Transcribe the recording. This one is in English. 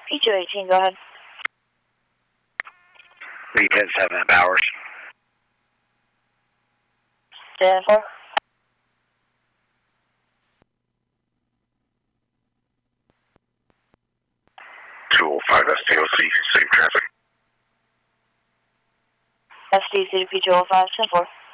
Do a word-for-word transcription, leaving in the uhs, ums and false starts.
P two eighteen, go ahead. Three ten seven hours. ten four. two oh five S T O C, same traffic. S T C to P two oh five, ten four.